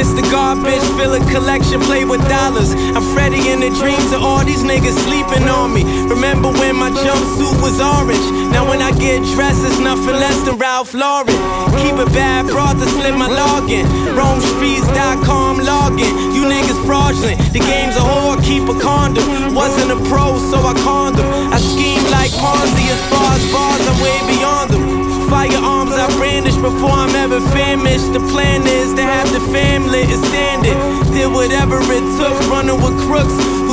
against the garbage, fill a collection, play with dollars. I'm Freddy in the dreams of all these niggas sleeping on me. Remember when my jumpsuit was orange? Now when I get dressed, it's nothing less than Ralph Lauren. Keep it bad, broad to slip my login. RoamStreets.com login. You niggas fraudulent. The game's a whore, keep a condom. Wasn't a pro, so I conned them. I scheme like Ponzi, as far as bars, I'm way beyond them. Firearms I brandish before I'm ever famished. The plan is to have the family and stand it. Did whatever it took, running with crooks.